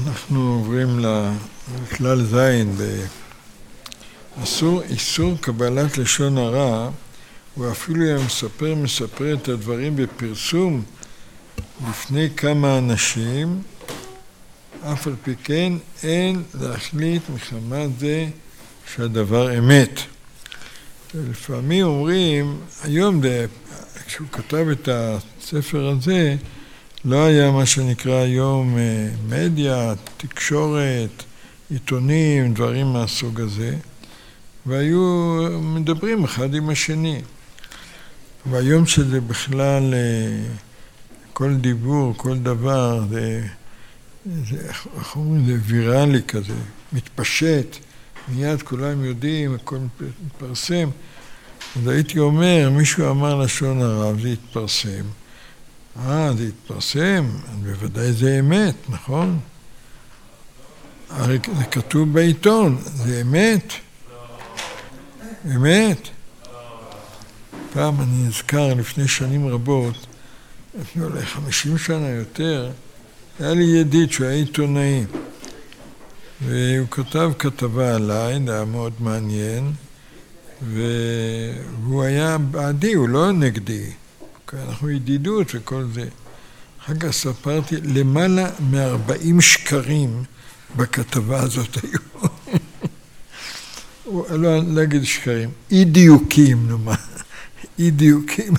אנחנו עוברים לכלל זין, איסור קבלת לשון הרע, הוא אפילו היה מספר את הדברים בפרסום לפני כמה אנשים, אף על פי כן אין להחליט מחמת זה שהדבר אמת. לפעמים אומרים, היום כשהוא כתב את הספר הזה, לא היה מה שנקרא היום מדיה, תקשורת, עיתונים, דברים מהסוג הזה, והיו מדברים אחד עם השני. והיום שזה בכלל, כל דיבור, כל דבר, זה ויראלי כזה, מתפשט, מיד כולם יודעים, הכל מתפרסם. אז הייתי אומר, מישהו אמר לשון הרע, זה התפרסם. זה התפרסם, בוודאי זה אמת, נכון? הרי זה כתוב בעיתון, זה אמת? אמת? פעם אני נזכר לפני שנים רבות, לפני אולי 50 שנה יותר, היה לי ידיד שהוא היה עיתונאי, והוא כתב כתבה עליי, זה היה מאוד מעניין, והוא היה בעדי, הוא לא נגדי. אנחנו ידידות וכל זה. אחר כך ספרתי, למעלה מ-40 שקרים בכתבה הזאת היו. לא נגיד שקרים, אי דיוקים, נאמר. אי דיוקים.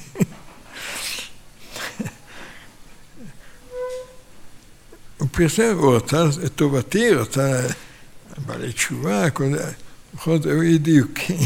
הוא פרסם, הוא רצה את טובתי, רצה בעלי תשובה, כל זה. בכל זאת, היו אי דיוקים.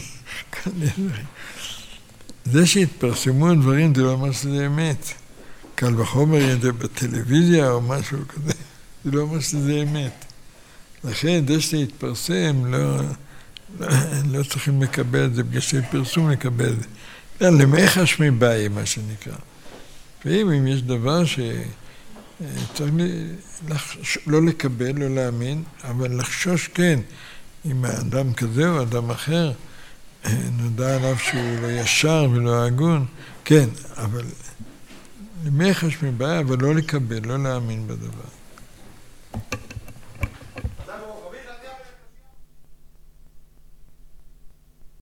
זה שהתפרסמו הדברים, זה לא אומר שזה אמת. קל וחומר זה בטלוויזיה או משהו כזה, זה לא אומר שזה אמת. לכן, זה שהתפרסם, לא צריכים לקבל את זה, בגלל שפרסום לקבל את זה. למחש מבעי, מה שנקרא. ואם יש דבר שצריך לא לקבל, לא להאמין, אבל לחשוש כן, אם האדם כזה או אדם אחר, נודע עליו שהוא לא ישר ולא הגון, כן, אבל למחש מבעיה, אבל לא לקבל, לא להאמין בדבר.